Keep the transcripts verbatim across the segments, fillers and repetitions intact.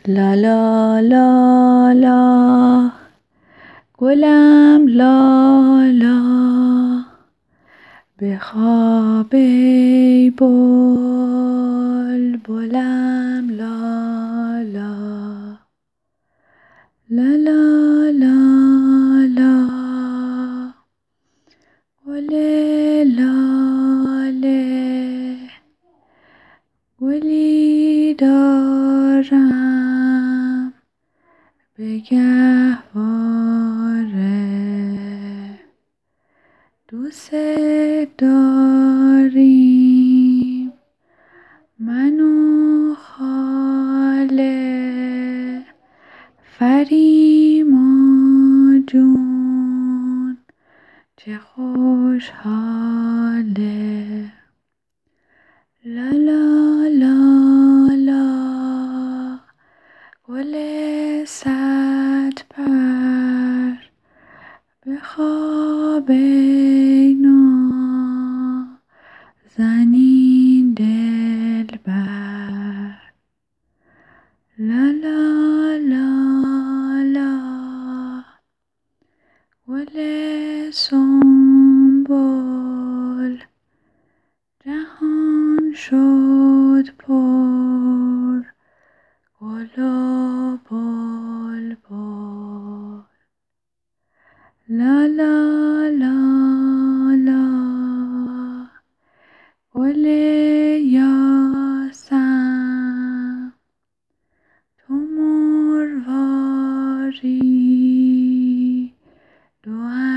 لا لا لا لا گلم لا لا به خواب ای بلبلم لا لا لا لا لا لا گل لاله گلی دارم به گهواره دوست داریم من و خاله فریما جون چه خوشحاله لا لا لا لا گل صد پر به خواب ای نازنین دلبر لا لا لا لا گل سنبل جهان شد پر گل و بلبل لا لا لا لا گل یاسم تو مرواری دو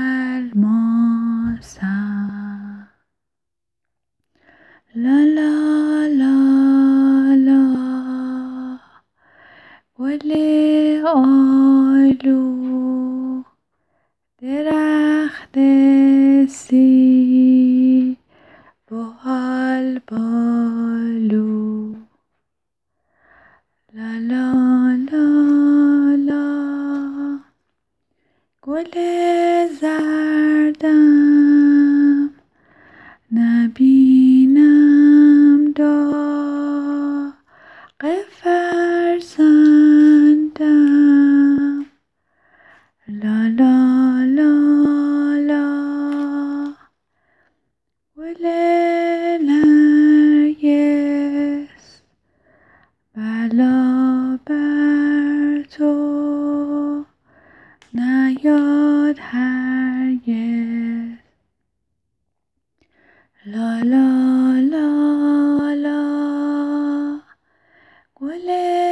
الماسم لا لا لا لا گل آلو درخت سیب بال بالو لا لا لا لا گل زردم نبینم داغ فرزندم لا لا لا لا گل نرگس بلا بر تو نیاد هرگز لا لا لا لا گل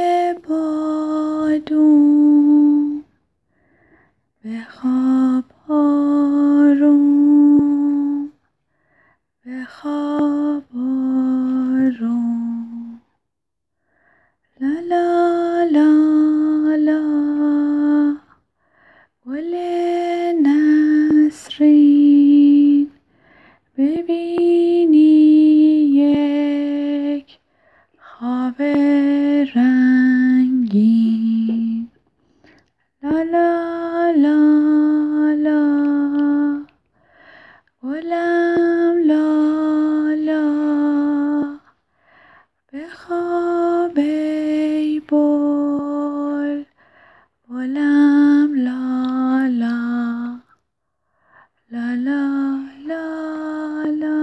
بادوم به خواب آروم به خواب آروم لا لا لا لا گل نسرین ببینی یک خواب رنگین لا لا لا لا گلم لا لا به خواب ای بلبلم لا لا لا لا لا لا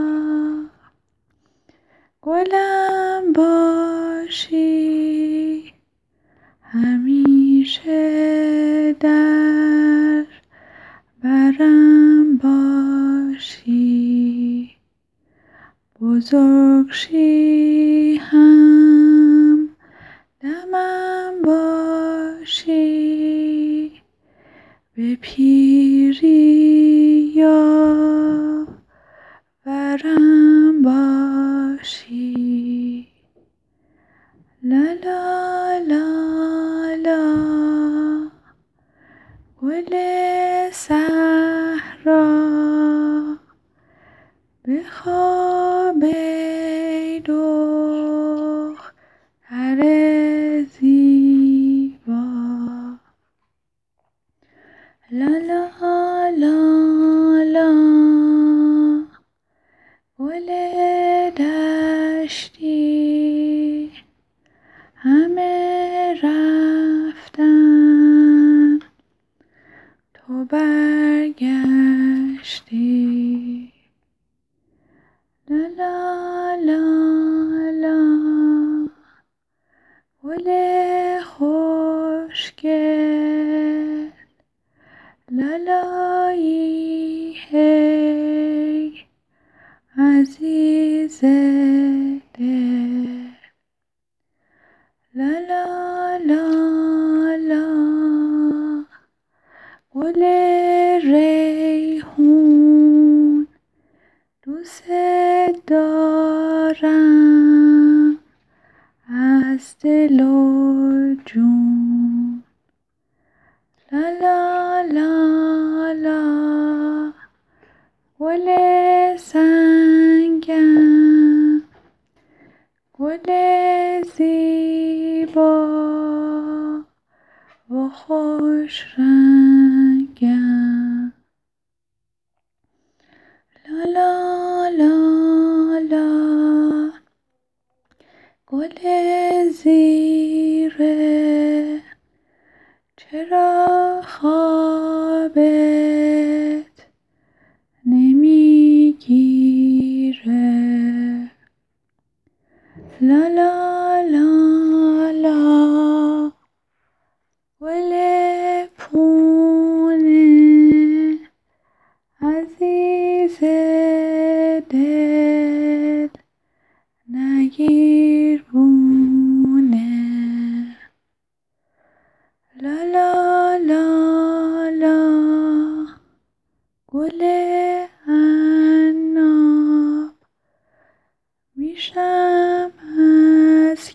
گلم باشی همیشه در برم باشی بزرگ شی هم دمم باشی به پیری یاورم باشی لا لا لا لا گل صحرا به خواب ای دختر زیبا لا لا لا لا گل دشتی همه برگشتی. لا لا لا لا گل خوشگل لالایی هی عزیز دل. لا لا لا لا گل ریحون دوست دارم از دل و جون. لا لا لا لا گل سنگم گل زیبا و خوش رنگم. لا لا لا لا گل زیره چرا خوابت نمیگیره. لا لا لا لا گل پونه عزیز دل نگیر بونه. لا لا لا لا گل عناب میشم از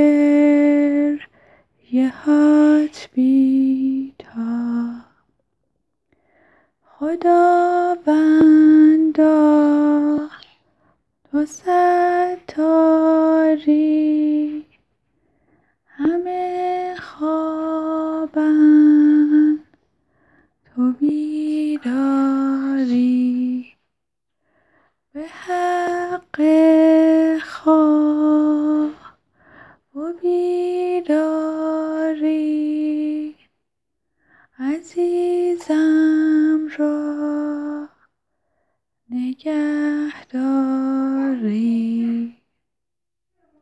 گریه هات بی‌تاب. خداوندا تو ستاری همه خوابن تو بیداری. به حق خواب و بیداری عزیز